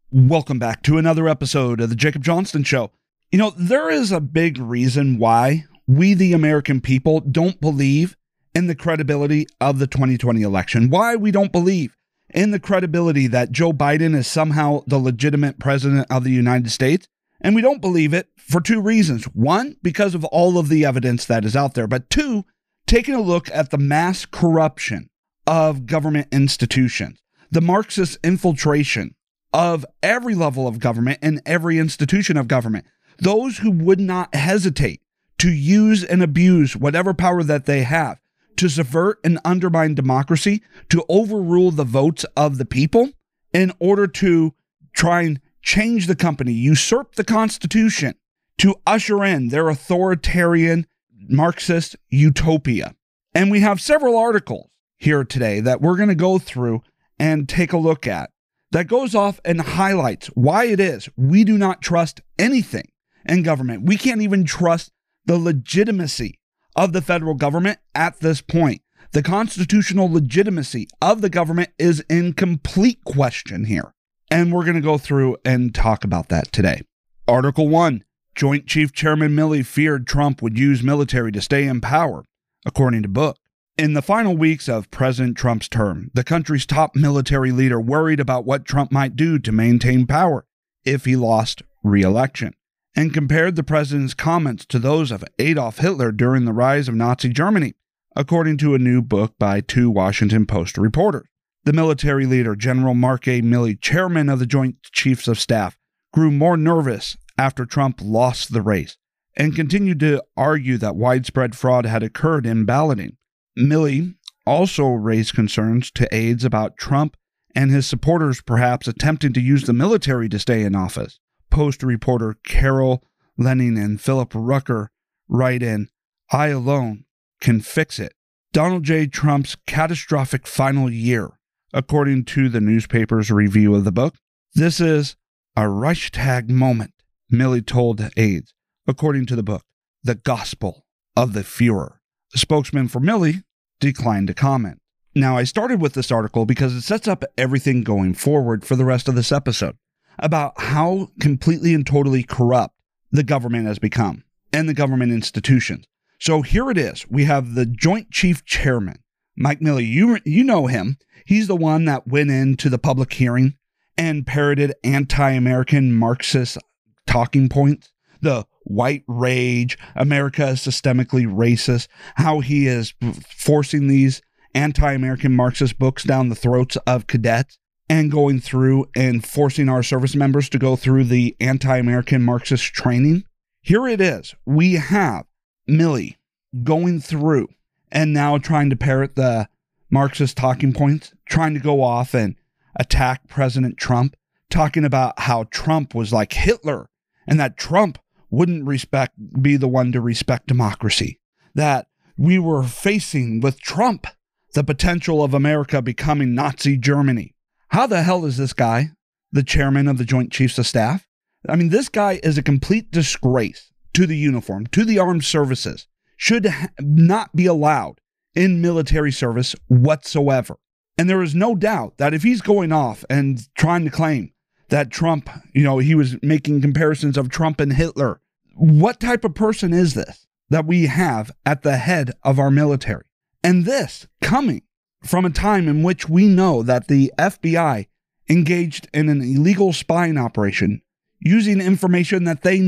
Welcome back to another episode of the Jacob Johnston Show. You know, there is a big reason why we, the American people, don't believe in the credibility of the 2020 election. Why we don't believe in the credibility that Joe Biden is somehow the legitimate president of the United States. And we don't believe it for two reasons. One, because of all of the evidence that is out there. But two, taking a look at the mass corruption of government institutions, the Marxist infiltration of every level of government and every institution of government. Those who would not hesitate to use and abuse whatever power that they have to subvert and undermine democracy, to overrule the votes of the people in order to try and change the company, usurp the Constitution, to usher in their authoritarian Marxist utopia. And we have several articles here today that we're going to go through and take a look at that goes off and highlights why it is we do not trust anything in government. We can't even trust the legitimacy of the federal government at this point. The constitutional legitimacy of the government is in complete question here. And we're going to go through and talk about that today. Article 1, Joint Chief Chairman Milley feared Trump would use military to stay in power, according to Book. In the final weeks of President Trump's term, the country's top military leader worried about what Trump might do to maintain power if he lost re-election, and compared the president's comments to those of Adolf Hitler during the rise of Nazi Germany, according to a new book by two Washington Post reporters. The military leader, General Mark A. Milley, chairman of the Joint Chiefs of Staff, grew more nervous after Trump lost the race and continued to argue that widespread fraud had occurred in balloting. Milley also raised concerns to aides about Trump and his supporters perhaps attempting to use the military to stay in office. Post reporter Carol Leonnig and Philip Rucker write in, "I alone can fix it. Donald J. Trump's catastrophic final year," according to the newspaper's review of the book. "This is a Reichstag moment," Milley told aides, according to the book, "the gospel of the Fuhrer." A spokesman for Milley declined to comment. Now, I started with this article because it sets up everything going forward for the rest of this episode about how completely and totally corrupt the government has become and the government institutions. So here it is. We have the Joint Chief Chairman, Mike Milley. You know him. He's the one that went into the public hearing and parroted anti-American Marxist talking points. The white rage, America is systemically racist, how he is forcing these anti-American Marxist books down the throats of cadets and going through and forcing our service members to go through the anti-American Marxist training. Here it is. We have Milley going through and now trying to parrot the Marxist talking points, trying to go off and attack President Trump, talking about how Trump was like Hitler and that Trump wouldn't be the one to respect democracy, that we were facing with Trump the potential of America becoming Nazi Germany. How the hell is this guy the chairman of the Joint Chiefs of Staff? I mean, this guy is a complete disgrace to the uniform, to the armed services, should not be allowed in military service whatsoever. And there is no doubt that if he's going off and trying to claim that Trump, he was making comparisons of Trump and Hitler. What type of person is this that we have at the head of our military? And this coming from a time in which we know that the FBI engaged in an illegal spying operation using information that they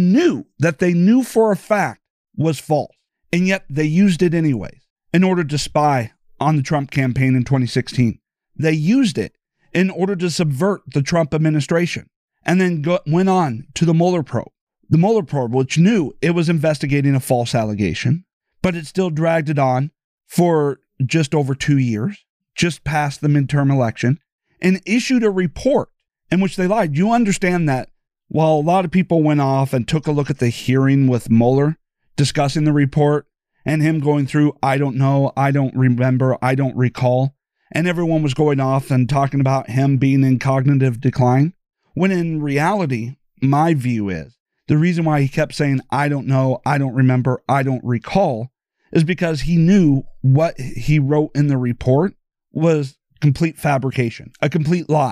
knew for a fact was false. And yet they used it anyways in order to spy on the Trump campaign in 2016. They used it in order to subvert the Trump administration, and then went on to the Mueller probe. The Mueller probe, which knew it was investigating a false allegation, but it still dragged it on for just over 2 years, just past the midterm election, and issued a report in which they lied. You understand that while a lot of people went off and took a look at the hearing with Mueller, discussing the report, and him going through, I don't know, I don't remember, I don't recall, and everyone was going off and talking about him being in cognitive decline, when in reality, my view is, the reason why he kept saying, I don't know, I don't remember, I don't recall, is because he knew what he wrote in the report was complete fabrication, a complete lie.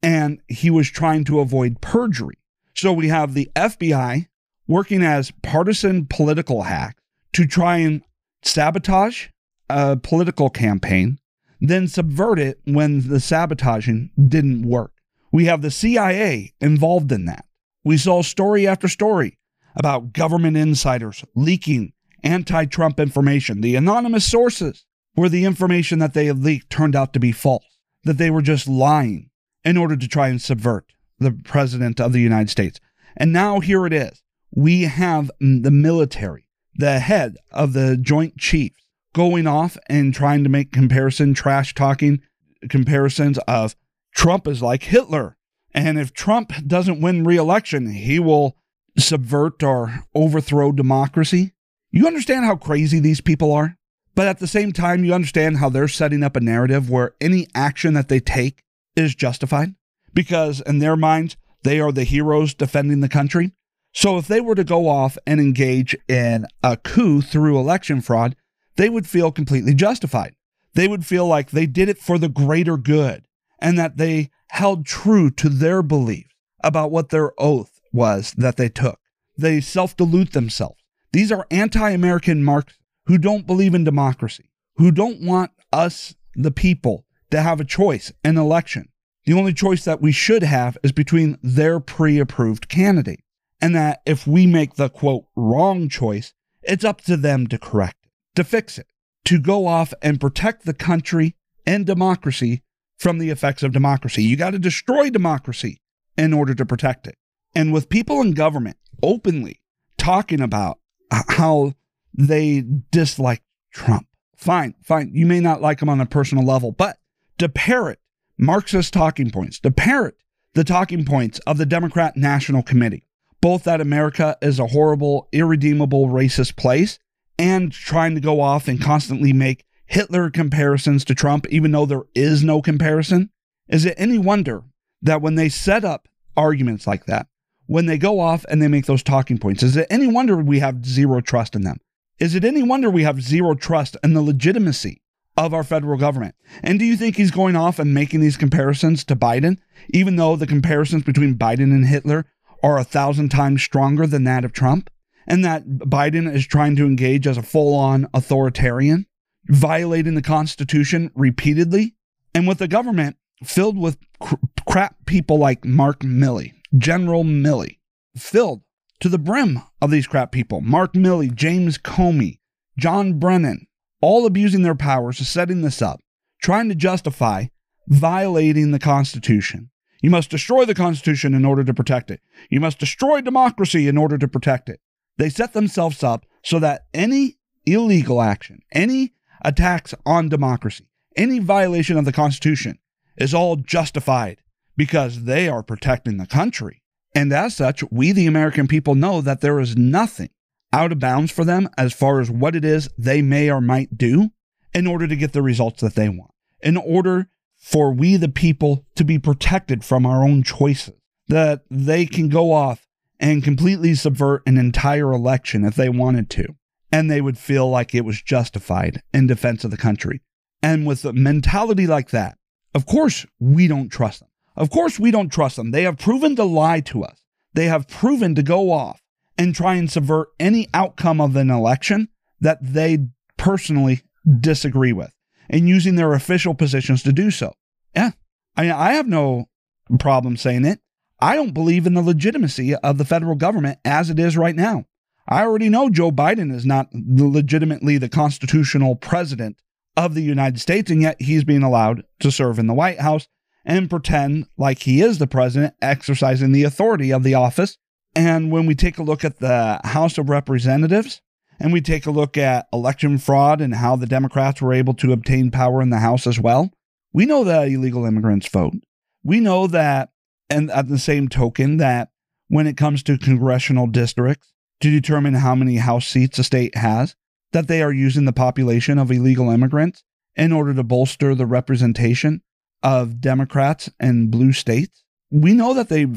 and he was trying to avoid perjury. So we have the FBI working as partisan political hacks to try and sabotage a political campaign, then subvert it when the sabotaging didn't work. We have the CIA involved in that. We saw story after story about government insiders leaking anti-Trump information. The anonymous sources where the information that they had leaked turned out to be false, that they were just lying in order to try and subvert the president of the United States. And now here it is. We have the military, the head of the Joint Chiefs, going off and trying to make trash-talking comparisons of Trump is like Hitler. And if Trump doesn't win re-election, he will subvert or overthrow democracy. You understand how crazy these people are? But at the same time, you understand how they're setting up a narrative where any action that they take is justified, because in their minds, they are the heroes defending the country. So if they were to go off and engage in a coup through election fraud, they would feel completely justified. They would feel like they did it for the greater good and that they held true to their beliefs about what their oath was that they took. They self-delude themselves. These are anti-American Marxists who don't believe in democracy, who don't want us, the people, to have a choice in election. The only choice that we should have is between their pre-approved candidate. And that if we make the, quote, wrong choice, it's up to them to correct it, to fix it, to go off and protect the country and democracy from the effects of democracy. You got to destroy democracy in order to protect it. And with people in government openly talking about how they dislike Trump, fine. You may not like him on a personal level, but to parrot Marxist talking points, to parrot the talking points of the Democrat National Committee, both that America is a horrible, irredeemable, racist place, and trying to go off and constantly make Hitler comparisons to Trump, even though there is no comparison. Is it any wonder that when they set up arguments like that, when they go off and they make those talking points, is it any wonder we have zero trust in them? Is it any wonder we have zero trust in the legitimacy of our federal government? And do you think he's going off and making these comparisons to Biden, even though the comparisons between Biden and Hitler are 1,000 times stronger than that of Trump? And that Biden is trying to engage as a full-on authoritarian, violating the Constitution repeatedly, and with a government filled with crap people like Mark Milley, General Milley, filled to the brim of these crap people. Mark Milley, James Comey, John Brennan, all abusing their powers, setting this up, trying to justify violating the Constitution. You must destroy the Constitution in order to protect it. You must destroy democracy in order to protect it. They set themselves up so that any illegal action, any attacks on democracy, any violation of the Constitution is all justified because they are protecting the country. And as such, we, the American people, know that there is nothing out of bounds for them as far as what it is they may or might do in order to get the results that they want, in order for we, the people, to be protected from our own choices, that they can go off and completely subvert an entire election if they wanted to, and they would feel like it was justified in defense of the country. And with a mentality like that, of course, we don't trust them. Of course, we don't trust them. They have proven to lie to us. They have proven to go off and try and subvert any outcome of an election that they personally disagree with, and using their official positions to do so. Yeah, I have no problem saying it. I don't believe in the legitimacy of the federal government as it is right now. I already know Joe Biden is not legitimately the constitutional president of the United States, and yet he's being allowed to serve in the White House and pretend like he is the president, exercising the authority of the office. And when we take a look at the House of Representatives, and we take a look at election fraud and how the Democrats were able to obtain power in the House as well, we know that illegal immigrants vote. We know that, and at the same token, that when it comes to congressional districts to determine how many House seats a state has, that they are using the population of illegal immigrants in order to bolster the representation of Democrats in blue states. We know that they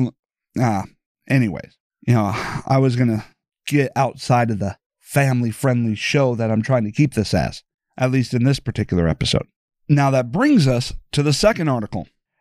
anyways, I was going to get outside of the family-friendly show that I'm trying to keep this as, at least in this particular episode. Now that brings us to the second article.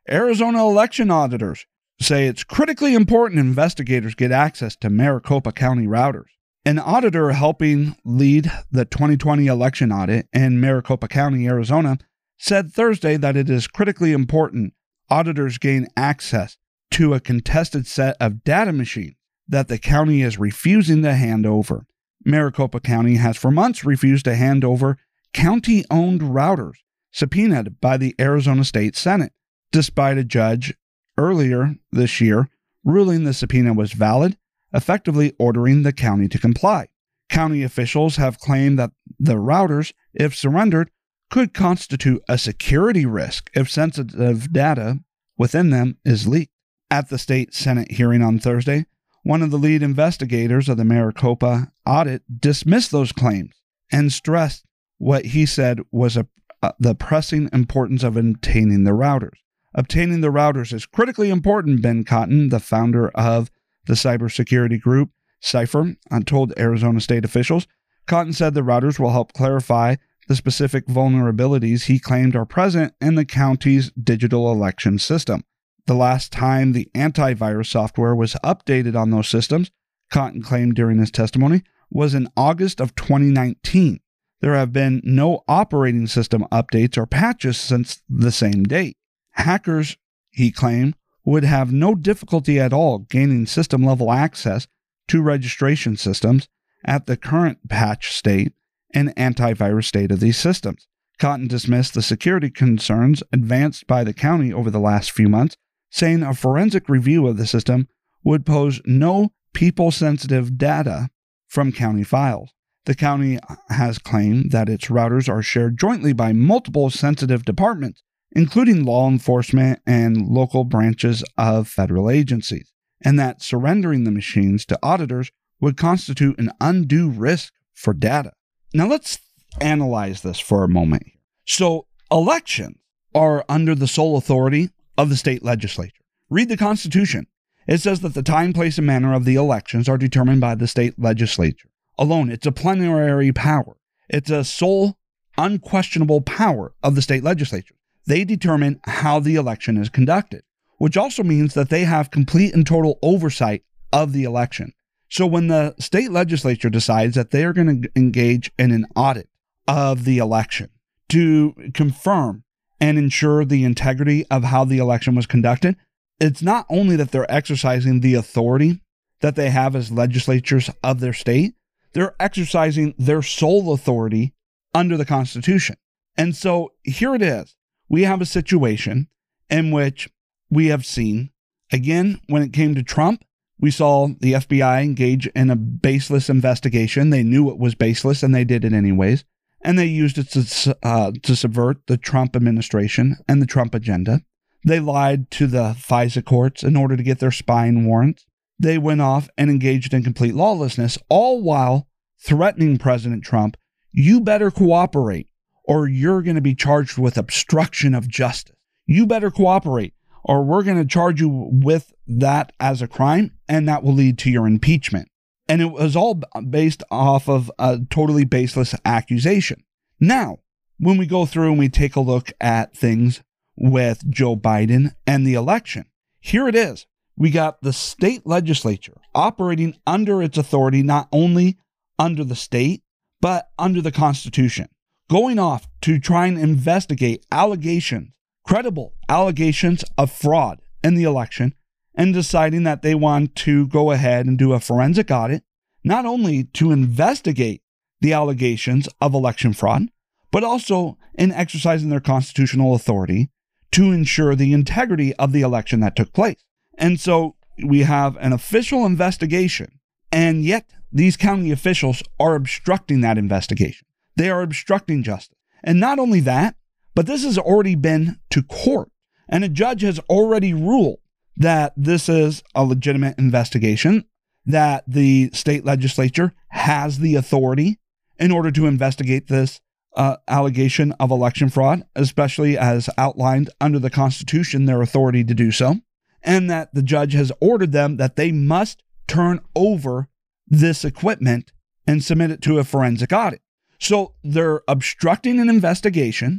Arizona election auditors say it's critically important investigators get access to Maricopa County routers. An auditor helping lead the 2020 election audit in Maricopa County, Arizona, said Thursday that it is critically important auditors gain access to a contested set of data machines that the county is refusing to hand over. Maricopa County has for months refused to hand over county-owned routers subpoenaed by the Arizona State Senate, despite a judge earlier this year ruling the subpoena was valid, effectively ordering the county to comply. County officials have claimed that the routers, if surrendered, could constitute a security risk if sensitive data within them is leaked. At the state Senate hearing on Thursday, one of the lead investigators of the Maricopa audit dismissed those claims and stressed what he said was the pressing importance of obtaining the routers. Obtaining the routers is critically important, Ben Cotton, the founder of the cybersecurity group Cypher, told Arizona state officials. Cotton said the routers will help clarify the specific vulnerabilities he claimed are present in the county's digital election system. The last time the antivirus software was updated on those systems, Cotton claimed during his testimony, was in August of 2019. There have been no operating system updates or patches since the same date. Hackers, he claimed, would have no difficulty at all gaining system-level access to registration systems at the current patch state and antivirus state of these systems. Cotton dismissed the security concerns advanced by the county over the last few months, saying a forensic review of the system would pose no people-sensitive data from county files. The county has claimed that its routers are shared jointly by multiple sensitive departments, including law enforcement and local branches of federal agencies, and that surrendering the machines to auditors would constitute an undue risk for data. Now let's analyze this for a moment. So elections are under the sole authority of the state legislature. Read the Constitution. It says that the time, place, and manner of the elections are determined by the state legislature alone. It's a plenary power. It's a sole, unquestionable power of the state legislature. They determine how the election is conducted, which also means that they have complete and total oversight of the election. So when the state legislature decides that they are going to engage in an audit of the election to confirm and ensure the integrity of how the election was conducted, it's not only that they're exercising the authority that they have as legislatures of their state, they're exercising their sole authority under the Constitution. And so here it is. We have a situation in which we have seen, again, when it came to Trump, we saw the FBI engage in a baseless investigation. They knew it was baseless, and they did it anyways. And they used it to subvert the Trump administration and the Trump agenda. They lied to the FISA courts in order to get their spying warrants. They went off and engaged in complete lawlessness, all while threatening President Trump, you better cooperate, or you're going to be charged with obstruction of justice. You better cooperate, or we're going to charge you with that as a crime, and that will lead to your impeachment. And it was all based off of a totally baseless accusation. Now, when we go through and we take a look at things with Joe Biden and the election, here it is. We got the state legislature operating under its authority, not only under the state, but under the Constitution, going off to try and investigate allegations, credible allegations of fraud in the election, and deciding that they want to go ahead and do a forensic audit, not only to investigate the allegations of election fraud, but also in exercising their constitutional authority to ensure the integrity of the election that took place. And so we have an official investigation, and yet these county officials are obstructing that investigation. They are obstructing justice. And not only that, but this has already been to court, and a judge has already ruled that this is a legitimate investigation, that the state legislature has the authority in order to investigate this allegation of election fraud, especially as outlined under the Constitution, their authority to do so, and that the judge has ordered them that they must turn over this equipment and submit it to a forensic audit. So they're obstructing an investigation.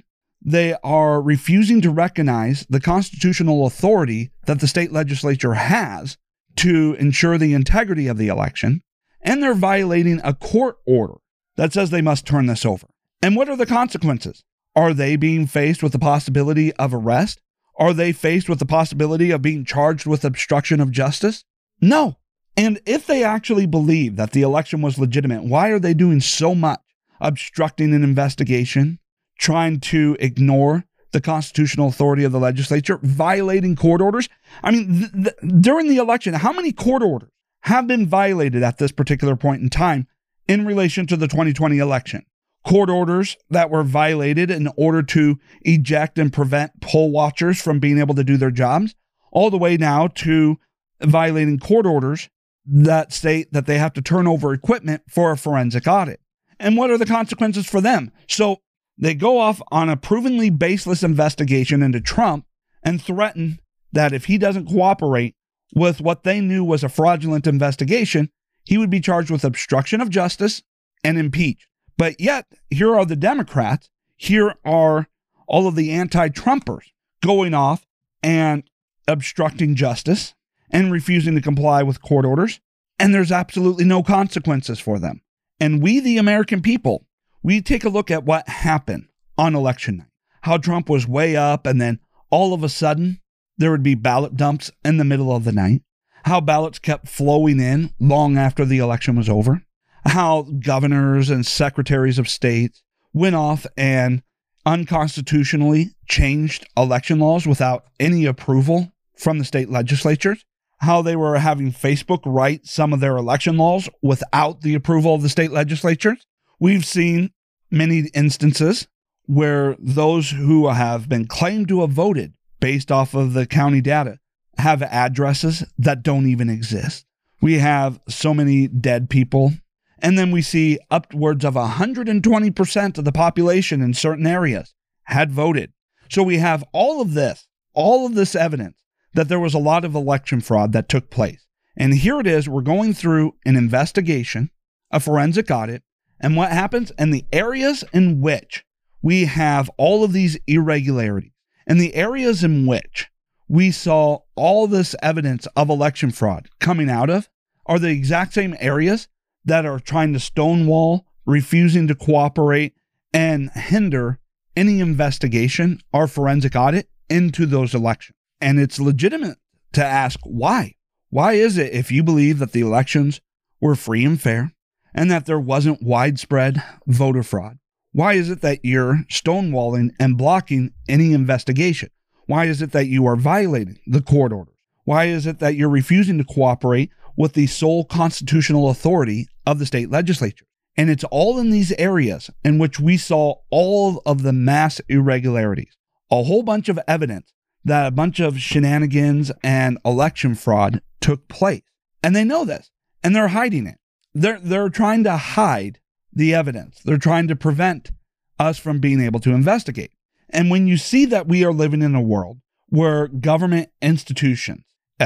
They are refusing to recognize the constitutional authority that the state legislature has to ensure the integrity of the election, and they're violating a court order that says they must turn this over. And what are the consequences? Are they being faced with the possibility of arrest? Are they faced with the possibility of being charged with obstruction of justice? No. And if they actually believe that the election was legitimate, why are they doing so much obstructing an investigation, trying to ignore the constitutional authority of the legislature, violating court orders? I mean, during the election, how many court orders have been violated at this particular point in time in relation to the 2020 election? Court orders that were violated in order to eject and prevent poll watchers from being able to do their jobs, all the way now to violating court orders that state that they have to turn over equipment for a forensic audit. And what are the consequences for them? So they go off on a provenly baseless investigation into Trump and threaten that if he doesn't cooperate with what they knew was a fraudulent investigation, he would be charged with obstruction of justice and impeached. But yet, here are the Democrats, here are all of the anti-Trumpers going off and obstructing justice and refusing to comply with court orders, and there's absolutely no consequences for them. And we, the American people, we take a look at what happened on election night, how Trump was way up, and then all of a sudden, there would be ballot dumps in the middle of the night, how ballots kept flowing in long after the election was over, how governors and secretaries of state went off and unconstitutionally changed election laws without any approval from the state legislatures, how they were having Facebook write some of their election laws without the approval of the state legislatures. We've seen many instances where those who have been claimed to have voted based off of the county data have addresses that don't even exist. We have so many dead people. And then we see upwards of 120% of the population in certain areas had voted. So we have all of this evidence that there was a lot of election fraud that took place. And here it is, we're going through an investigation, a forensic audit, and what happens in the areas in which we have all of these irregularities, and the areas in which we saw all this evidence of election fraud coming out of are the exact same areas that are trying to stonewall, refusing to cooperate, and hinder any investigation or forensic audit into those elections. And it's legitimate to ask why. Why is it, if you believe that the elections were free and fair and that there wasn't widespread voter fraud, why is it that you're stonewalling and blocking any investigation? Why is it that you are violating the court orders? Why is it that you're refusing to cooperate with the sole constitutional authority of the state legislature? And it's all in these areas in which we saw all of the mass irregularities, a whole bunch of evidence that a bunch of shenanigans and election fraud took place. And they know this, and they're hiding it. They're trying to hide the evidence. They're trying to prevent us from being able to investigate. And when you see that we are living in a world where government institutions,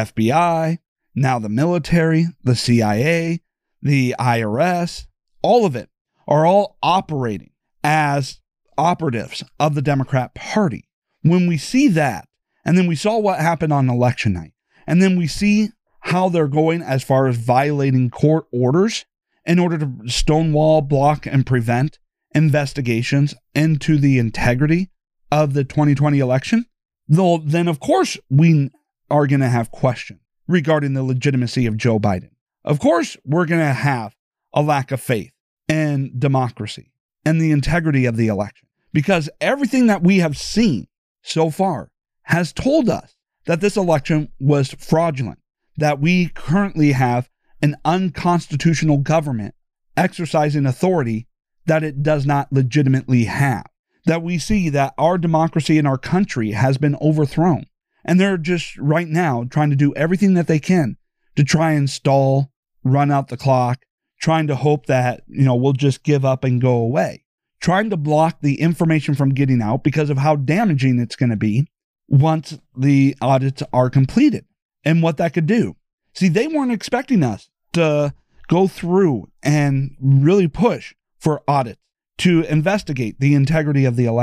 FBI, now the military, the CIA, the IRS, all of it are all operating as operatives of the Democrat Party. When we see that, and then we saw what happened on election night, and then we see how they're going as far as violating court orders in order to stonewall, block, and prevent investigations into the integrity of the 2020 election, then of course we are going to have questions regarding the legitimacy of Joe Biden. Of course, we're going to have a lack of faith in democracy and the integrity of the election, because everything that we have seen so far has told us that this election was fraudulent, that we currently have an unconstitutional government exercising authority that it does not legitimately have, that we see that our democracy in our country has been overthrown. And they're just right now trying to do everything that they can to try and stall, run out the clock, trying to hope that, we'll just give up and go away, trying to block the information from getting out because of how damaging it's going to be once the audits are completed and what that could do. See, they weren't expecting us to go through and really push for audits to investigate the integrity of the election.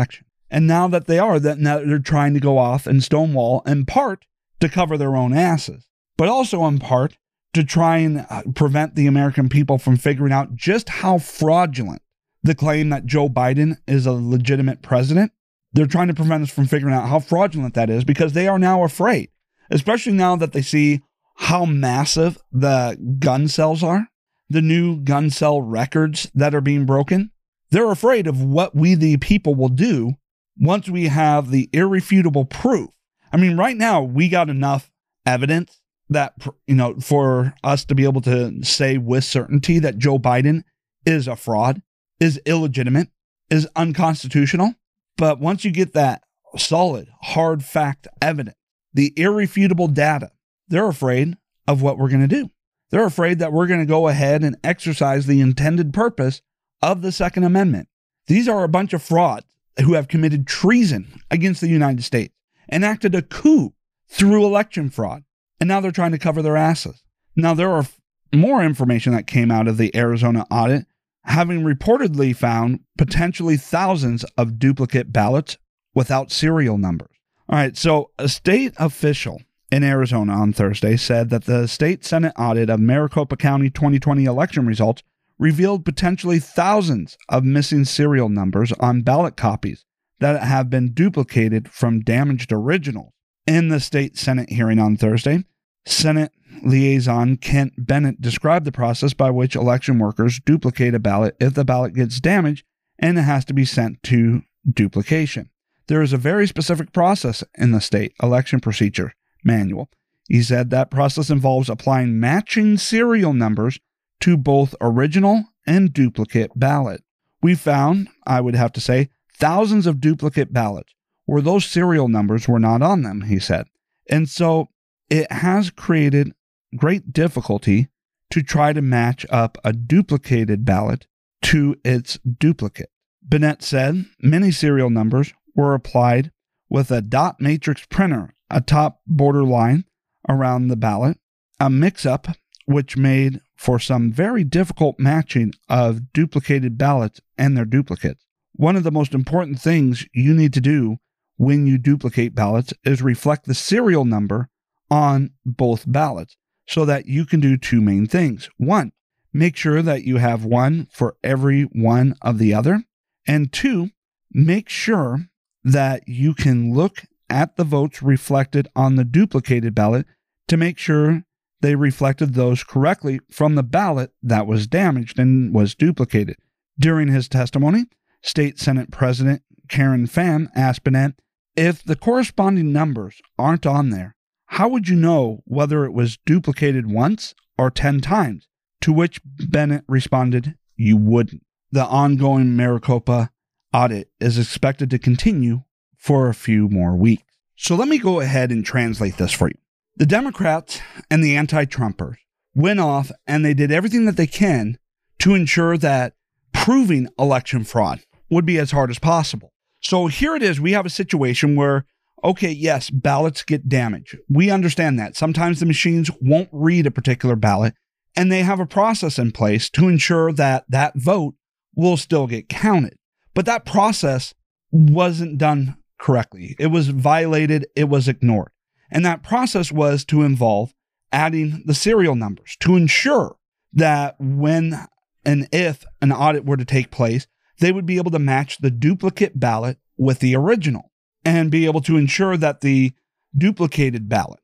And now that they are, now they're trying to go off and stonewall, in part to cover their own asses, but also in part to try and prevent the American people from figuring out just how fraudulent the claim that Joe Biden is a legitimate president. They're trying to prevent us from figuring out how fraudulent that is, because they are now afraid, especially now that they see how massive the gun sales are, the new gun sale records that are being broken. They're afraid of what we, the people, will do once we have the irrefutable proof. I mean, right now, we got enough evidence that, for us to be able to say with certainty that Joe Biden is a fraud, is illegitimate, is unconstitutional. But once you get that solid, hard fact evidence, the irrefutable data, they're afraid of what we're going to do. They're afraid that we're going to go ahead and exercise the intended purpose of the Second Amendment. These are a bunch of frauds who have committed treason against the United States, enacted a coup through election fraud, and now they're trying to cover their asses. Now, there are more information that came out of the Arizona audit, having reportedly found potentially thousands of duplicate ballots without serial numbers. All right, so a state official in Arizona on Thursday said that the state Senate audit of Maricopa County 2020 election results revealed potentially thousands of missing serial numbers on ballot copies that have been duplicated from damaged originals. In the state Senate hearing on Thursday, Senate Liaison Kent Bennett described the process by which election workers duplicate a ballot if the ballot gets damaged and it has to be sent to duplication. There is a very specific process in the state election procedure manual. He said that process involves applying matching serial numbers to both original and duplicate ballot. We found, I would have to say, thousands of duplicate ballots where those serial numbers were not on them, he said. And so it has created great difficulty to try to match up a duplicated ballot to its duplicate. Bennett said many serial numbers were applied with a dot matrix printer atop borderline around the ballot, a mix-up which made for some very difficult matching of duplicated ballots and their duplicates. One of the most important things you need to do when you duplicate ballots is reflect the serial number on both ballots so that you can do two main things. One, make sure that you have one for every one of the other. And two, make sure that you can look at the votes reflected on the duplicated ballot to make sure they reflected those correctly from the ballot that was damaged and was duplicated. During his testimony, State Senate President Karen Pham asked Bennett, if the corresponding numbers aren't on there, how would you know whether it was duplicated once or 10 times? To which Bennett responded, you wouldn't. The ongoing Maricopa audit is expected to continue for a few more weeks. So let me go ahead and translate this for you. The Democrats and the anti-Trumpers went off and they did everything that they can to ensure that proving election fraud would be as hard as possible. So here it is. We have a situation where, okay, yes, ballots get damaged. We understand that. Sometimes the machines won't read a particular ballot, and they have a process in place to ensure that that vote will still get counted. But that process wasn't done correctly. It was violated. It was ignored. And that process was to involve adding the serial numbers to ensure that when and if an audit were to take place, they would be able to match the duplicate ballot with the original and be able to ensure that the duplicated ballot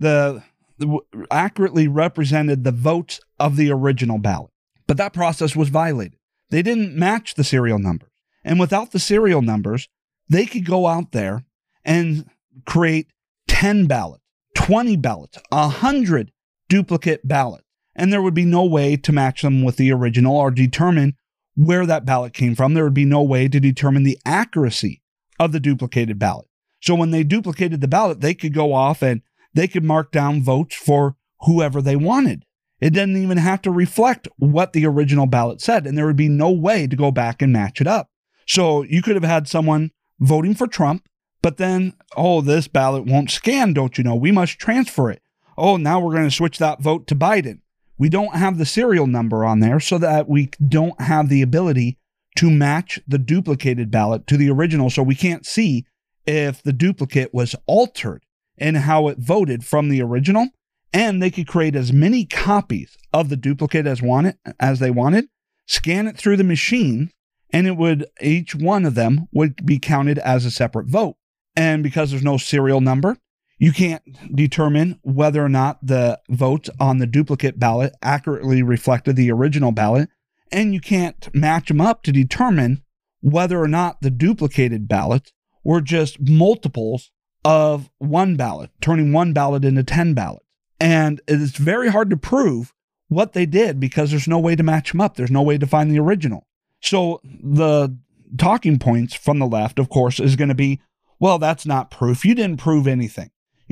accurately represented the votes of the original ballot. But that process was violated. They didn't match the serial numbers. And without the serial numbers, they could go out there and create 10 ballots, 20 ballots, 100 duplicate ballots. And there would be no way to match them with the original or determine where that ballot came from. There would be no way to determine the accuracy of the duplicated ballot. So when they duplicated the ballot, they could go off and they could mark down votes for whoever they wanted. It didn't even have to reflect what the original ballot said, and there would be no way to go back and match it up. So you could have had someone voting for Trump, but then, oh, this ballot won't scan, don't you know? We must transfer it. Oh, now we're going to switch that vote to Biden. We don't have the serial number on there so that we don't have the ability to match the duplicated ballot to the original, so we can't see if the duplicate was altered in how it voted from the original. And they could create as many copies of the duplicate as they wanted, scan it through the machine, and each one of them would be counted as a separate vote. And because there's no serial number, you can't determine whether or not the votes on the duplicate ballot accurately reflected the original ballot, and you can't match them up to determine whether or not the duplicated ballots were just multiples of one ballot, turning one ballot into 10 ballots. And it's very hard to prove what they did because there's no way to match them up. There's no way to find the original. So the talking points from the left, of course, is going to be, well, that's not proof. You didn't prove anything.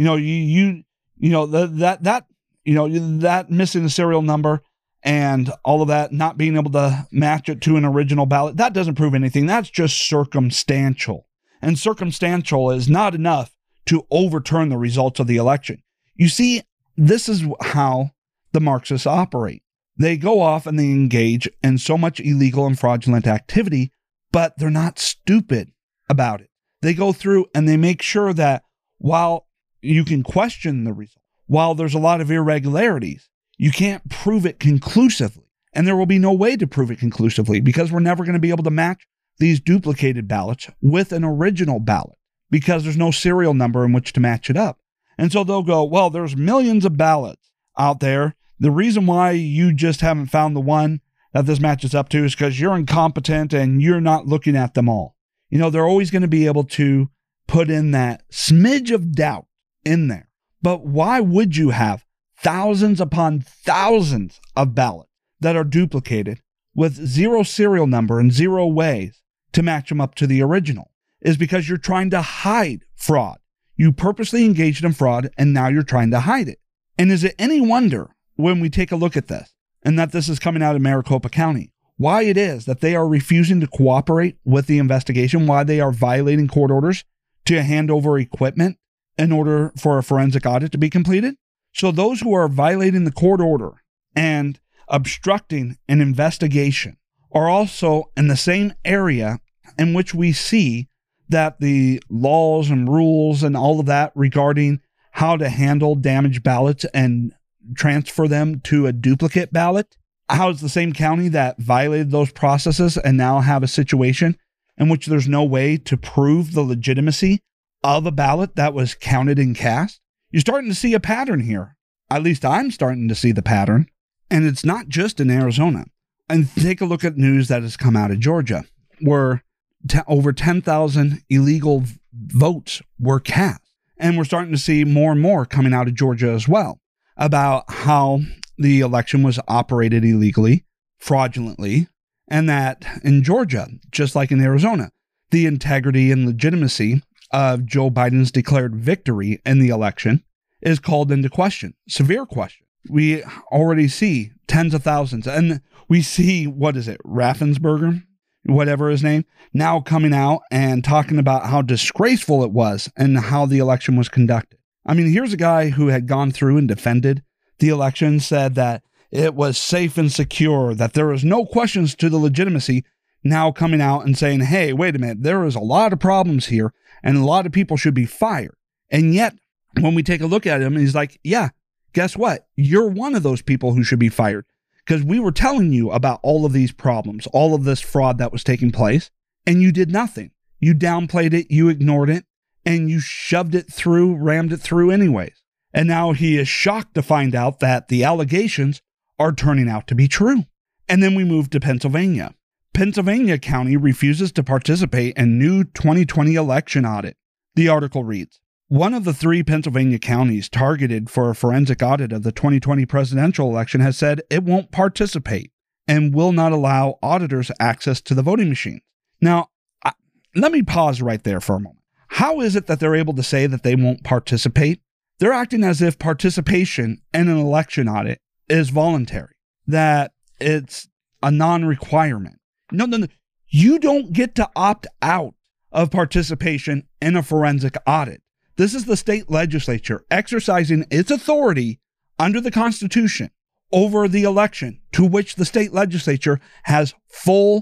That missing the serial number and all of that, not being able to match it to an original ballot, that doesn't prove anything. That's just circumstantial. And circumstantial is not enough to overturn the results of the election. You see, this is how the Marxists operate. They go off and they engage in so much illegal and fraudulent activity, but they're not stupid about it. They go through and they make sure that while you can question the result, while there's a lot of irregularities, you can't prove it conclusively. And there will be no way to prove it conclusively because we're never going to be able to match these duplicated ballots with an original ballot because there's no serial number in which to match it up. And so they'll go, well, there's millions of ballots out there. The reason why you just haven't found the one that this matches up to is because you're incompetent and you're not looking at them all. They're always going to be able to put in that smidge of doubt in there. But why would you have thousands upon thousands of ballots that are duplicated with zero serial number and zero ways to match them up to the original? Is because you're trying to hide fraud. You purposely engaged in fraud, and now you're trying to hide it. And is it any wonder when we take a look at this, and that this is coming out of Maricopa County, why it is that they are refusing to cooperate with the investigation, why they are violating court orders to hand over equipment in order for a forensic audit to be completed? So those who are violating the court order and obstructing an investigation are also in the same area in which we see that the laws and rules and all of that regarding how to handle damaged ballots and transfer them to a duplicate ballot. How is the same county that violated those processes and now have a situation in which there's no way to prove the legitimacy of a ballot that was counted and cast? You're starting to see a pattern here. At least I'm starting to see the pattern. And it's not just in Arizona. And take a look at news that has come out of Georgia, where over 10,000 illegal votes were cast. And we're starting to see more and more coming out of Georgia as well about how the election was operated illegally, fraudulently, and that in Georgia, just like in Arizona, the integrity and legitimacy of Joe Biden's declared victory in the election is called into question, severe question. We already see tens of thousands, and we see, Raffensperger, whatever his name, now coming out and talking about how disgraceful it was and how the election was conducted. I mean, here's a guy who had gone through and defended the election, said that it was safe and secure, that there was no questions to the legitimacy, now coming out and saying, hey, wait a minute, there is a lot of problems here and a lot of people should be fired. And yet, when we take a look at him, he's like, yeah, guess what? You're one of those people who should be fired. Because we were telling you about all of these problems, all of this fraud that was taking place, and you did nothing. You downplayed it, you ignored it, and you shoved it through, rammed it through anyways. And now he is shocked to find out that the allegations are turning out to be true. And then we move to Pennsylvania. Pennsylvania County refuses to participate in new 2020 election audit. The article reads, one of the 3 Pennsylvania counties targeted for a forensic audit of the 2020 presidential election has said it won't participate and will not allow auditors access to the voting machines. Now, let me pause right there for a moment. How is it that they're able to say that they won't participate? They're acting as if participation in an election audit is voluntary, that it's a non-requirement. No. You don't get to opt out of participation in a forensic audit. This is the state legislature exercising its authority under the Constitution over the election, to which the state legislature has full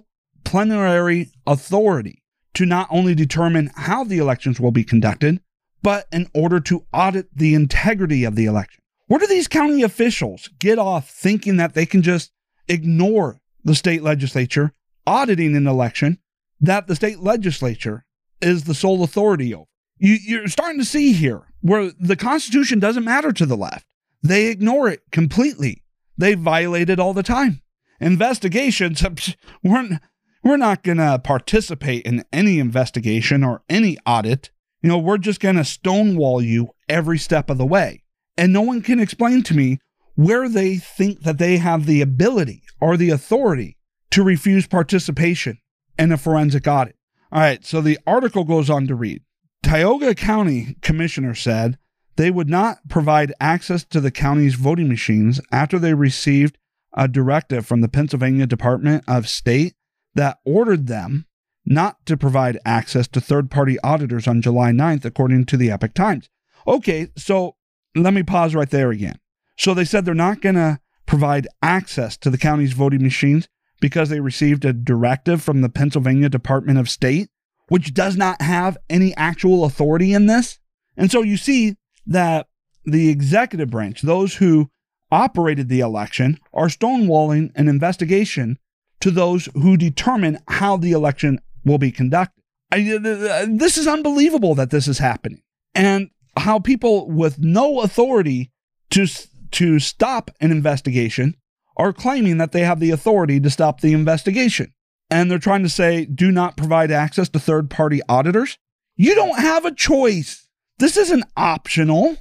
plenary authority to not only determine how the elections will be conducted, but in order to audit the integrity of the election. Where do these county officials get off thinking that they can just ignore the state legislature auditing an election that the state legislature is the sole authority over? You're starting to see here where the Constitution doesn't matter to the left. They ignore it completely. They violate it all the time. Investigations, we're not going to participate in any investigation or any audit. We're just going to stonewall you every step of the way. And no one can explain to me where they think that they have the ability or the authority to refuse participation in a forensic audit. All right, so the article goes on to read, Tioga County Commissioner said they would not provide access to the county's voting machines after they received a directive from the Pennsylvania Department of State that ordered them not to provide access to third-party auditors on July 9th, according to the Epoch Times. Okay, so let me pause right there again. So they said they're not going to provide access to the county's voting machines because they received a directive from the Pennsylvania Department of State, which does not have any actual authority in this. And so you see that the executive branch, those who operated the election, are stonewalling an investigation to those who determine how the election will be conducted. This is unbelievable that this is happening, and how people with no authority to stop an investigation are claiming that they have the authority to stop the investigation. And they're trying to say, do not provide access to third-party auditors. You don't have a choice. This isn't optional.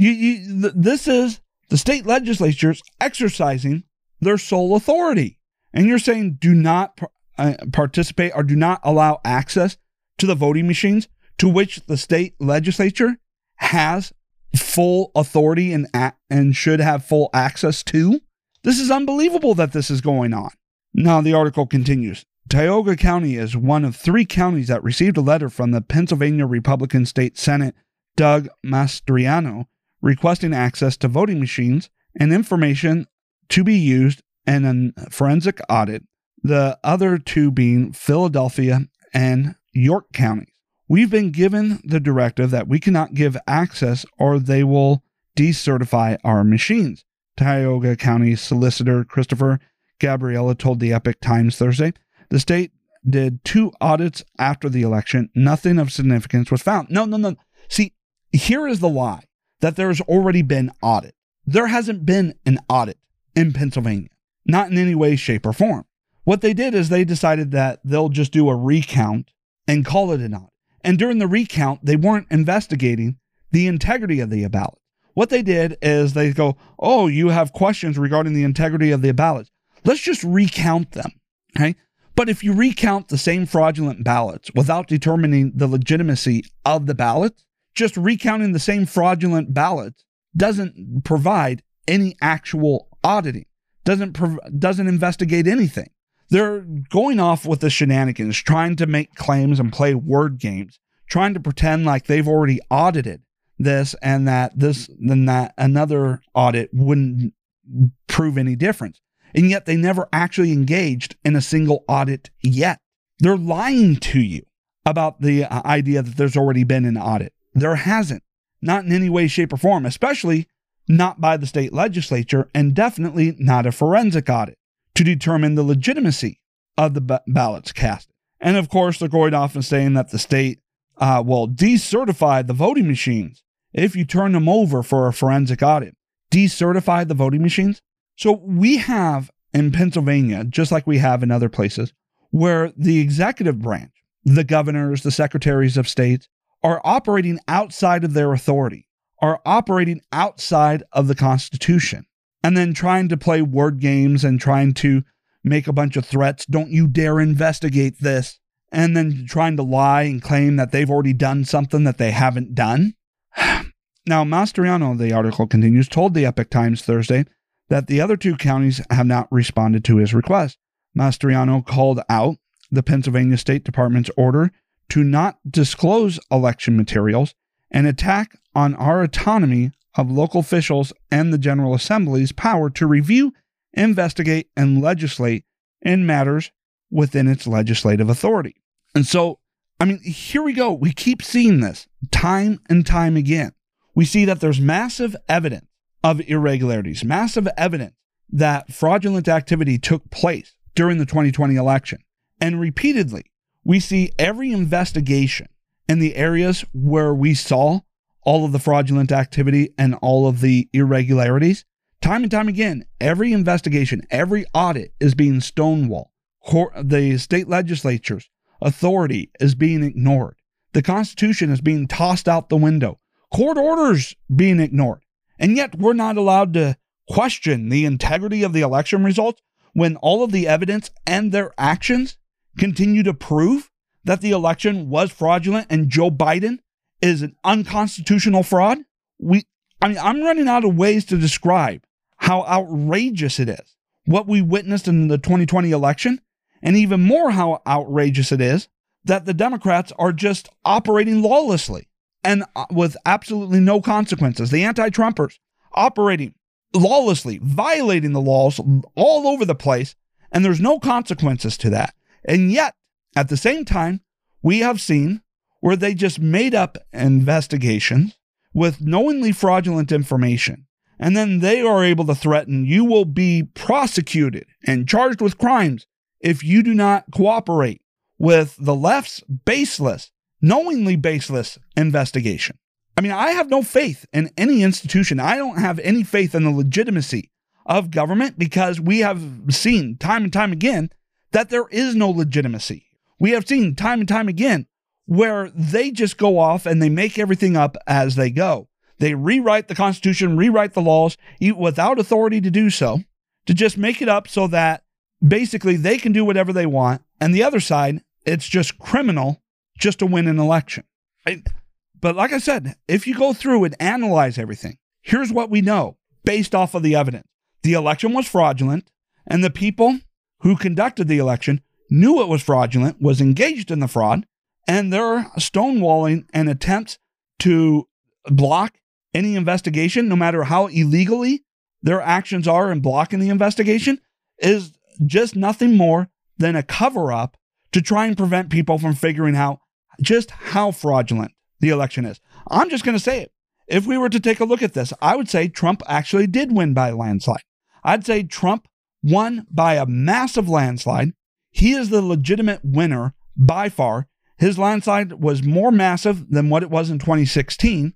This is the state legislatures exercising their sole authority. And you're saying do not participate or do not allow access to the voting machines to which the state legislature has full authority and should have full access to? This is unbelievable that this is going on. Now the article continues. Tioga County is one of 3 counties that received a letter from the Pennsylvania Republican State Senate Doug Mastriano requesting access to voting machines and information to be used in a forensic audit, the other 2 being Philadelphia and York counties. We've been given the directive that we cannot give access or they will decertify our machines, Tioga County Solicitor Christopher Gabriella told the Epoch Times Thursday. The state did 2 audits after the election. Nothing of significance was found. No. See, here is the lie, that there's already been audit. There hasn't been an audit in Pennsylvania, not in any way, shape, or form. What they did is they decided that they'll just do a recount and call it an audit. And during the recount, they weren't investigating the integrity of the ballot. What they did is they go, oh, you have questions regarding the integrity of the ballots. Let's just recount them, okay? But if you recount the same fraudulent ballots without determining the legitimacy of the ballots, just recounting the same fraudulent ballots doesn't provide any actual auditing, doesn't investigate anything. They're going off with the shenanigans, trying to make claims and play word games, trying to pretend like they've already audited this and that another audit wouldn't prove any difference. And yet they never actually engaged in a single audit yet. They're lying to you about the idea that there's already been an audit. There hasn't. Not in any way, shape, or form, especially not by the state legislature, and definitely not a forensic audit to determine the legitimacy of the ballots cast. And of course, they're going off and saying that the state will decertify the voting machines if you turn them over for a forensic audit. Decertify the voting machines? So we have in Pennsylvania, just like we have in other places, where the executive branch, the governors, the secretaries of states, are operating outside of their authority, are operating outside of the Constitution, and then trying to play word games and trying to make a bunch of threats. Don't you dare investigate this. And then trying to lie and claim that they've already done something that they haven't done. Now, Mastriano, the article continues, told the Epoch Times Thursday that the other 2 counties have not responded to his request. Mastriano called out the Pennsylvania State Department's order to not disclose election materials, an attack on our autonomy of local officials and the General Assembly's power to review, investigate, and legislate in matters within its legislative authority. And so, I mean, here we go. We keep seeing this time and time again. We see that there's massive evidence of irregularities, massive evidence that fraudulent activity took place during the 2020 election. And repeatedly, we see every investigation in the areas where we saw all of the fraudulent activity and all of the irregularities. Time and time again, every investigation, every audit is being stonewalled. The state legislature's authority is being ignored. The Constitution is being tossed out the window. Court orders being ignored. And yet we're not allowed to question the integrity of the election results when all of the evidence and their actions continue to prove that the election was fraudulent and Joe Biden is an unconstitutional fraud. I'm running out of ways to describe how outrageous it is what we witnessed in the 2020 election, and even more how outrageous it is that the Democrats are just operating lawlessly and with absolutely no consequences. The anti-Trumpers operating lawlessly, violating the laws all over the place, and there's no consequences to that. And yet, at the same time, we have seen where they just made up investigations with knowingly fraudulent information, and then they are able to threaten, you will be prosecuted and charged with crimes if you do not cooperate with the left's baseless, knowingly baseless investigation. I mean, I have no faith in any institution. I don't have any faith in the legitimacy of government because we have seen time and time again that there is no legitimacy. We have seen time and time again where they just go off and they make everything up as they go. They rewrite the Constitution, rewrite the laws without authority to do so, to just make it up so that basically they can do whatever they want. And the other side, it's just criminal just to win an election. But like I said, if you go through and analyze everything, here's what we know based off of the evidence. The election was fraudulent, and the people who conducted the election knew it was fraudulent, was engaged in the fraud, and their stonewalling and attempts to block any investigation, no matter how illegally their actions are in blocking the investigation, is just nothing more than a cover-up to try and prevent people from figuring out just how fraudulent the election is. I'm just going to say it. If we were to take a look at this, I would say Trump actually did win by a landslide. I'd say Trump won by a massive landslide. He is the legitimate winner by far. His landslide was more massive than what it was in 2016.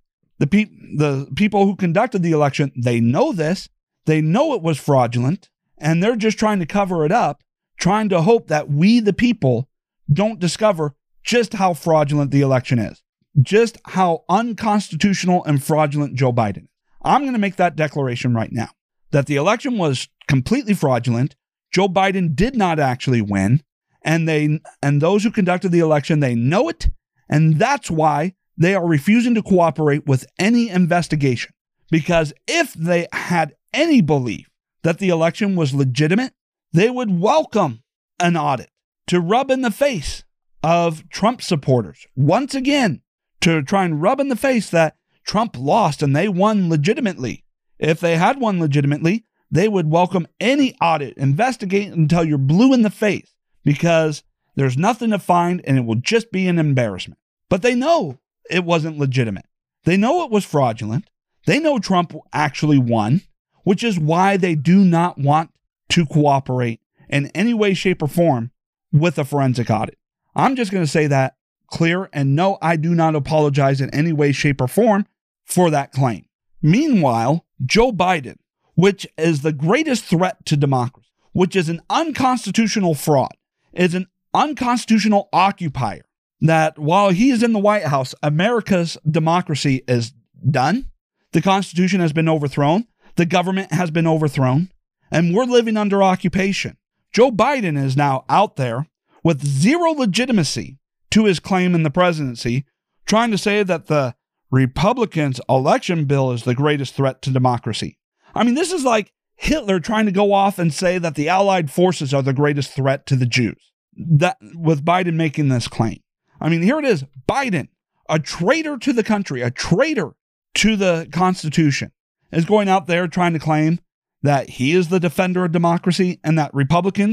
The people who conducted the election, they know this. They know it was fraudulent, and they're just trying to cover it up, trying to hope that we, the people, don't discover just how fraudulent the election is, just how unconstitutional and fraudulent Joe Biden is. I'm going to make that declaration right now, that the election was completely fraudulent. Joe Biden did not actually win, and those who conducted the election, they know it, and that's why they are refusing to cooperate with any investigation. Because if they had any belief that the election was legitimate, they would welcome an audit to rub in the face of Trump supporters. Once again, to try and rub in the face that Trump lost and they won legitimately. If they had won legitimately, they would welcome any audit, investigate until you're blue in the face, because there's nothing to find and it will just be an embarrassment. But they know it wasn't legitimate. They know it was fraudulent. They know Trump actually won, which is why they do not want to cooperate in any way, shape, or form with a forensic audit. I'm just going to say that clear, and no, I do not apologize in any way, shape, or form for that claim. Meanwhile, Joe Biden, which is the greatest threat to democracy, which is an unconstitutional fraud, is an unconstitutional occupier, that while he is in the White House, America's democracy is done. The Constitution has been overthrown. The government has been overthrown. And we're living under occupation. Joe Biden is now out there with zero legitimacy to his claim in the presidency, trying to say that the Republicans' election bill is the greatest threat to democracy. I mean, this is like Hitler trying to go off and say that the Allied forces are the greatest threat to the Jews. That, with Biden making this claim. I mean, here it is. Biden, a traitor to the country, a traitor to the Constitution, is going out there trying to claim that he is the defender of democracy and that Republicans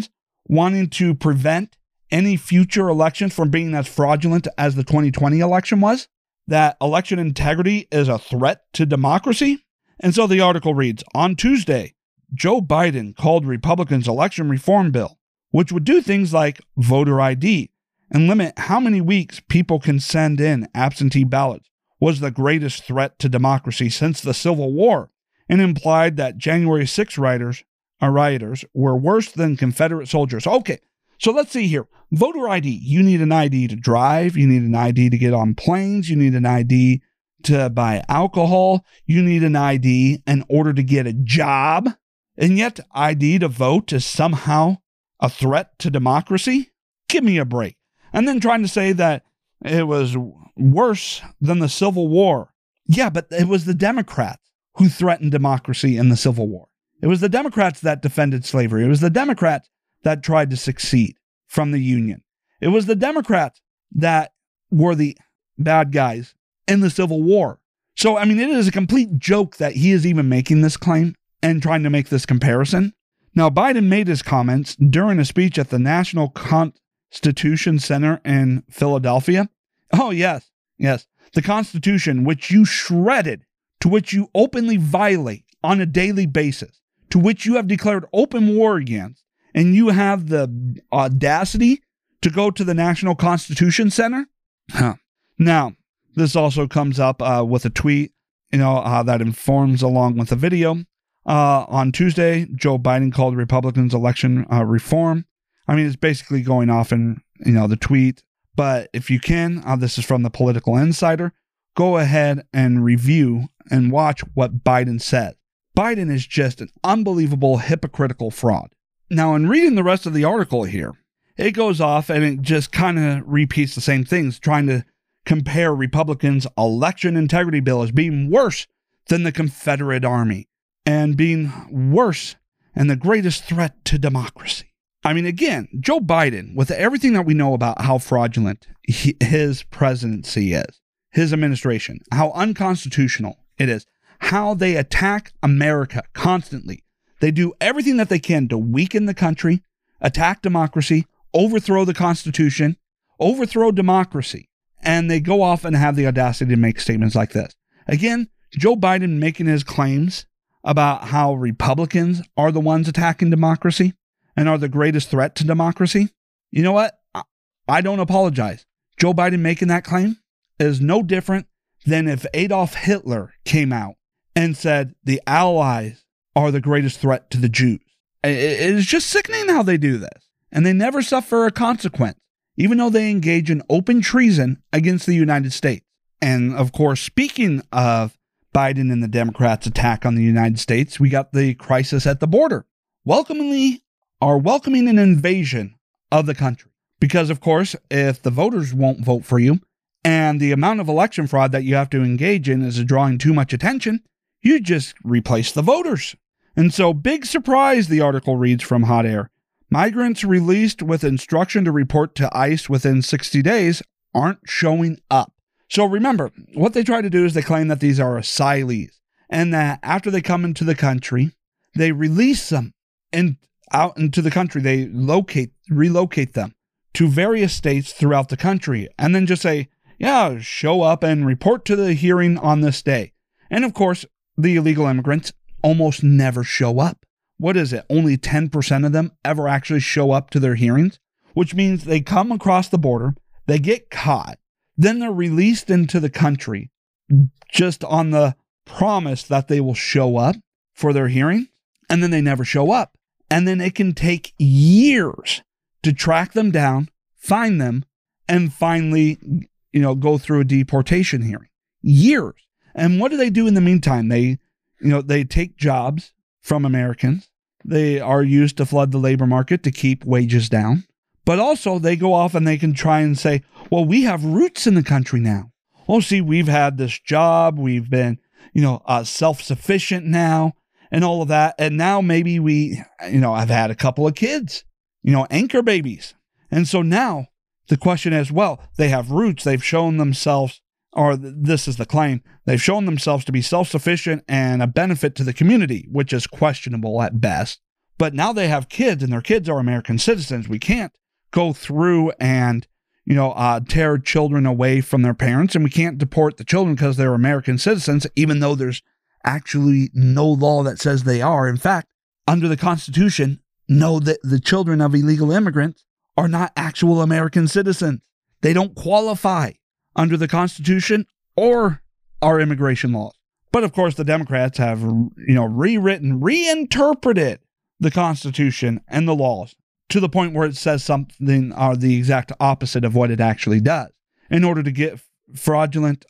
wanting to prevent any future elections from being as fraudulent as the 2020 election was, that election integrity is a threat to democracy. And so the article reads, on Tuesday, Joe Biden called Republicans' election reform bill, which would do things like voter ID and limit how many weeks people can send in absentee ballots, was the greatest threat to democracy since the Civil War, and implied that January 6 rioters were worse than Confederate soldiers. Okay, so let's see here. Voter ID. You need an ID to drive. You need an ID to get on planes. You need an ID to buy alcohol. You need an ID in order to get a job. And yet ID to vote is somehow a threat to democracy? Give me a break. And then trying to say that it was worse than the Civil War. Yeah, but it was the Democrats who threatened democracy in the Civil War. It was the Democrats that defended slavery. It was the Democrats that tried to secede from the Union. It was the Democrats that were the bad guys in the Civil War. So, I mean, it is a complete joke that he is even making this claim and trying to make this comparison. Now, Biden made his comments during a speech at the National Constitution Center in Philadelphia. Oh, yes. The Constitution, which you shredded, to which you openly violate on a daily basis, to which you have declared open war against, and you have the audacity to go to the National Constitution Center? Now, this also comes up with a tweet, that informs along with the video. On Tuesday, Joe Biden called Republicans' election reform. I mean, it's basically going off in, the tweet. But if you can, this is from the Political Insider, go ahead and review and watch what Biden said. Biden is just an unbelievable hypocritical fraud. Now, in reading the rest of the article here, it goes off and it just kind of repeats the same things, trying to compare Republicans' election integrity bill as being worse than the Confederate Army and being worse and the greatest threat to democracy. I mean, again, Joe Biden, with everything that we know about how fraudulent his presidency is, his administration, how unconstitutional it is, how they attack America constantly. They do everything that they can to weaken the country, attack democracy, overthrow the Constitution, overthrow democracy. And they go off and have the audacity to make statements like this. Again, Joe Biden making his claims about how Republicans are the ones attacking democracy and are the greatest threat to democracy. You know what? I don't apologize. Joe Biden making that claim is no different than if Adolf Hitler came out and said the Allies are the greatest threat to the Jews. It is just sickening how they do this. And they never suffer a consequence, even though they engage in open treason against the United States. And of course, speaking of Biden and the Democrats' attack on the United States, we got the crisis at the border. Welcoming an invasion of the country. Because of course, if the voters won't vote for you, and the amount of election fraud that you have to engage in is drawing too much attention, you just replace the voters. And so, big surprise, the article reads from Hot Air. Migrants released with instruction to report to ICE within 60 days aren't showing up. So remember, what they try to do is they claim that these are asylees, and that after they come into the country, they release them out into the country. They relocate them to various states throughout the country, and then just say, yeah, show up and report to the hearing on this day. And of course, the illegal immigrants almost never show up. What is it? Only 10% of them ever actually show up to their hearings, which means they come across the border, they get caught, then they're released into the country just on the promise that they will show up for their hearing, and then they never show up. And then it can take years to track them down, find them, and finally, go through a deportation hearing. Years. And what do they do in the meantime? They take jobs from Americans. They are used to flood the labor market to keep wages down. But also they go off and they can try and say, well, we have roots in the country now. Oh, see, we've had this job. We've been, self-sufficient now and all of that. And now maybe we, have had a couple of kids, anchor babies. And so now the question is, well, they have roots. They've shown themselves, or this is the claim, they've shown themselves to be self-sufficient and a benefit to the community, which is questionable at best. But now they have kids, and their kids are American citizens. We can't go through and, tear children away from their parents, and we can't deport the children because they're American citizens, even though there's actually no law that says they are. In fact, under the Constitution, know that the children of illegal immigrants are not actual American citizens. They don't qualify under the Constitution or our immigration laws. But of course, the Democrats have, reinterpreted the Constitution and the laws to the point where it says something or the exact opposite of what it actually does in order to get fraudulent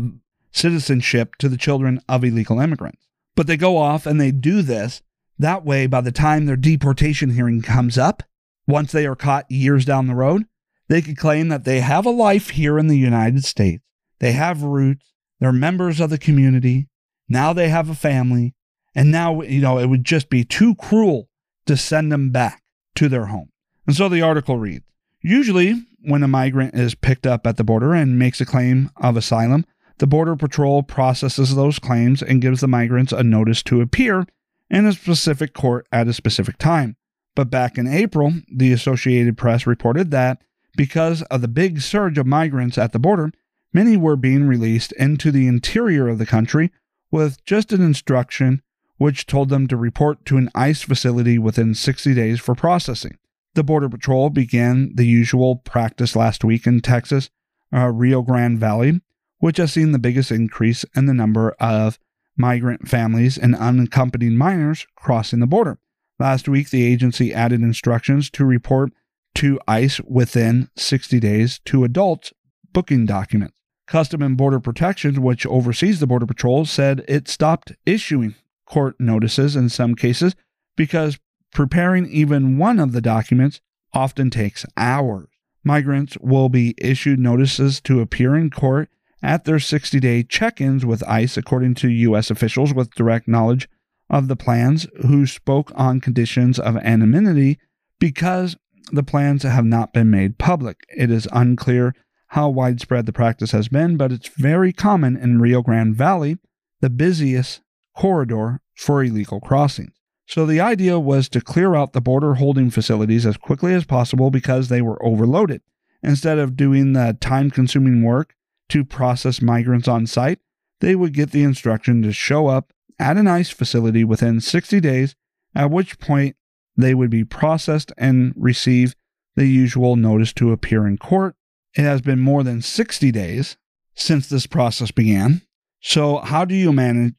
citizenship to the children of illegal immigrants. But they go off and they do this. That way, by the time their deportation hearing comes up, once they are caught years down the road, they could claim that they have a life here in the United States. They have roots. They're members of the community. Now they have a family. And now, it would just be too cruel to send them back to their home. And so the article reads, usually when a migrant is picked up at the border and makes a claim of asylum, the Border Patrol processes those claims and gives the migrants a notice to appear in a specific court at a specific time. But back in April, the Associated Press reported that because of the big surge of migrants at the border, many were being released into the interior of the country with just an instruction which told them to report to an ICE facility within 60 days for processing. The Border Patrol began the usual practice last week in Texas, Rio Grande Valley, which has seen the biggest increase in the number of migrant families and unaccompanied minors crossing the border. Last week, the agency added instructions to report to ICE within 60 days to adults' booking documents. Customs and Border Protection, which oversees the Border Patrol, said it stopped issuing court notices in some cases because preparing even one of the documents often takes hours. Migrants will be issued notices to appear in court at their 60-day check-ins with ICE, according to U.S. officials with direct knowledge of the plans who spoke on conditions of anonymity because the plans have not been made public. It is unclear how widespread the practice has been, but it's very common in Rio Grande Valley, the busiest corridor for illegal crossings. So the idea was to clear out the border holding facilities as quickly as possible because they were overloaded. Instead of doing the time-consuming work to process migrants on site, they would get the instruction to show up at an ICE facility within 60 days, at which point they would be processed and receive the usual notice to appear in court. It has been more than 60 days since this process began. So how do you manage,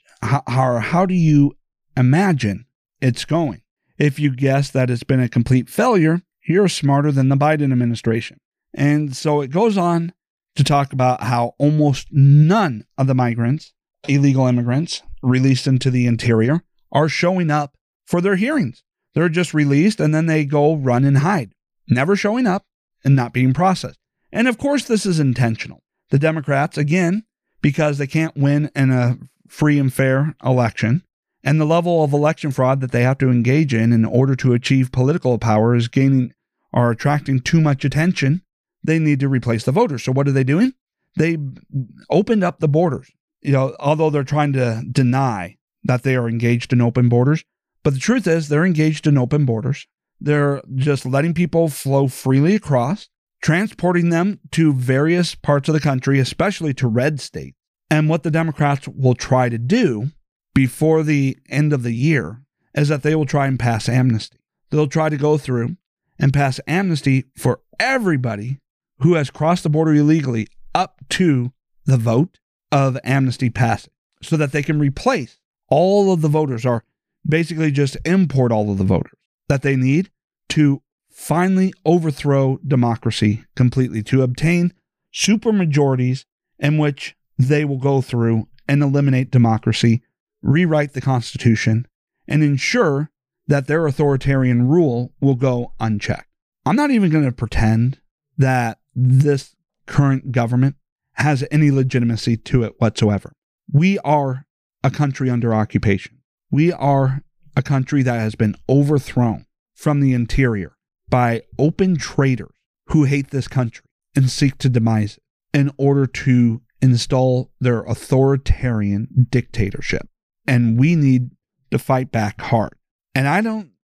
how do you imagine it's going? If you guess that it's been a complete failure, you're smarter than the Biden administration. And so it goes on to talk about how almost none of the migrants, illegal immigrants, released into the interior are showing up for their hearings. They're just released and then they go run and hide, never showing up and not being processed. And of course, this is intentional. The Democrats, again, because they can't win in a free and fair election, and the level of election fraud that they have to engage in order to achieve political power is gaining or attracting too much attention, they need to replace the voters. So what are they doing? They opened up the borders, although they're trying to deny that they are engaged in open borders. But the truth is they're engaged in open borders. They're just letting people flow freely across, transporting them to various parts of the country, especially to red states. And what the Democrats will try to do before the end of the year is that they will try and pass amnesty. They'll try to go through and pass amnesty for everybody who has crossed the border illegally up to the vote of amnesty passing so that they can replace all of the voters, or basically just import all of the voters that they need to finally overthrow democracy completely, to obtain supermajorities in which they will go through and eliminate democracy, rewrite the Constitution, and ensure that their authoritarian rule will go unchecked. I'm not even going to pretend that this current government has any legitimacy to it whatsoever. We are a country under occupation. We are a country that has been overthrown from the interior by open traitors who hate this country and seek to demise it in order to install their authoritarian dictatorship. And we need to fight back hard. And I don't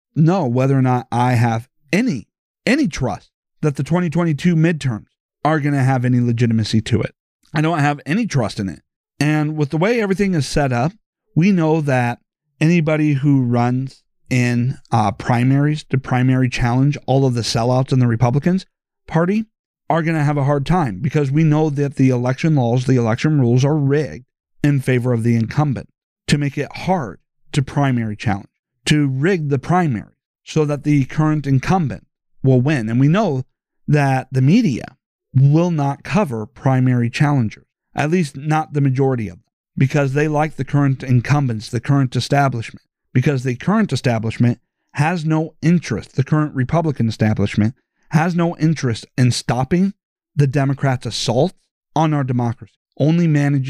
know whether or not I have any trust that the 2022 midterms are going to have any legitimacy to it. I don't have any trust in it. And with the way everything is set up, we know that anybody who runs in primaries to primary challenge all of the sellouts in the Republicans Party are going to have a hard time, because we know that the election laws, the election rules are rigged in favor of the incumbent to make it hard to primary challenge, to rig the primary so that the current incumbent will win. And we know that the media will not cover primary challengers, at least not the majority of them, because they like the current incumbents, the current establishment, because the current establishment has no interest, the current Republican establishment has no interest in stopping the Democrats' assault on our democracy, only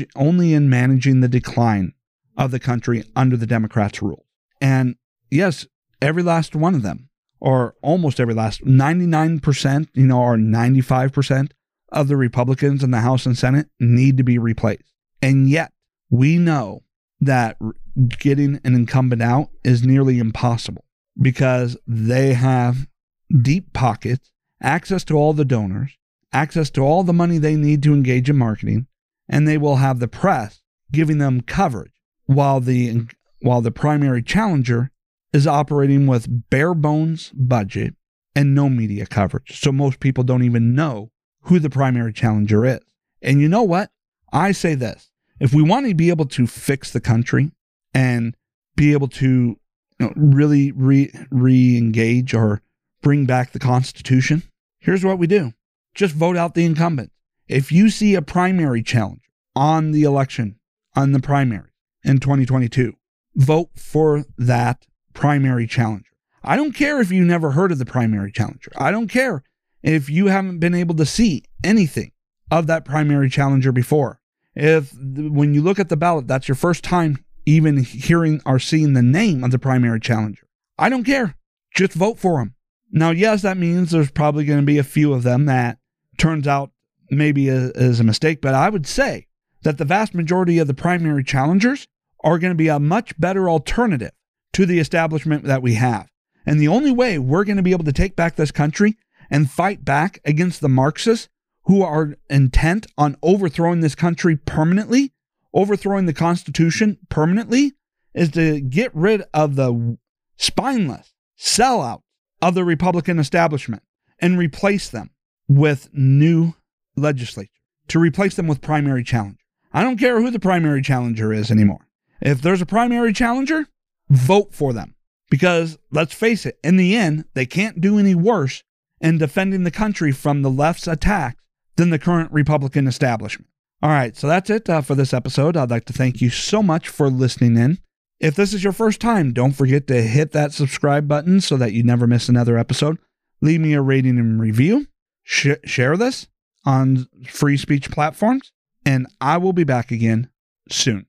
in managing the decline of the country under the Democrats' rule. And yes, every last one of them, or almost every last 99%, or 95% of the Republicans in the House and Senate need to be replaced. And yet we know that getting an incumbent out is nearly impossible, because they have deep pockets, access to all the donors, access to all the money they need to engage in marketing, and they will have the press giving them coverage while the primary challenger is operating with bare bones budget and no media coverage. So most people don't even know who the primary challenger is. And you know what? I say this: if we want to be able to fix the country and be able to really re-engage or bring back the Constitution, here's what we do. Just vote out the incumbent. If you see a primary challenger on the election, on the primary in 2022, vote for that primary challenger. I don't care if you never heard of the primary challenger. I don't care if you haven't been able to see anything of that primary challenger before. If when you look at the ballot, that's your first time even hearing or seeing the name of the primary challenger, I don't care. Just vote for him. Now, yes, that means there's probably going to be a few of them that turns out maybe is a mistake, but I would say that the vast majority of the primary challengers are going to be a much better alternative to the establishment that we have. And the only way we're going to be able to take back this country and fight back against the Marxists who are intent on overthrowing this country permanently, overthrowing the Constitution permanently, is to get rid of the spineless sellout of the Republican establishment and replace them with new legislature, to replace them with primary challenger. I don't care who the primary challenger is anymore. If there's a primary challenger, vote for them. Because let's face it, in the end, they can't do any worse in defending the country from the left's attacks than the current Republican establishment. All right, so that's it for this episode. I'd like to thank you so much for listening in. If this is your first time, don't forget to hit that subscribe button so that you never miss another episode. Leave me a rating and review. Share this on free speech platforms, and I will be back again soon.